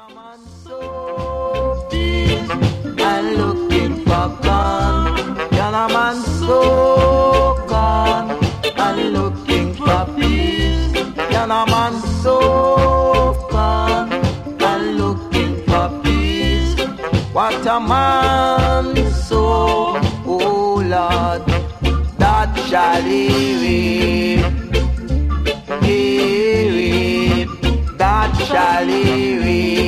man so peace and looking for gun. Can a man so gone and looking for peace? Can a man so gone and looking for peace? What a man so, oh Lord, that shall he reap, that shall he reap.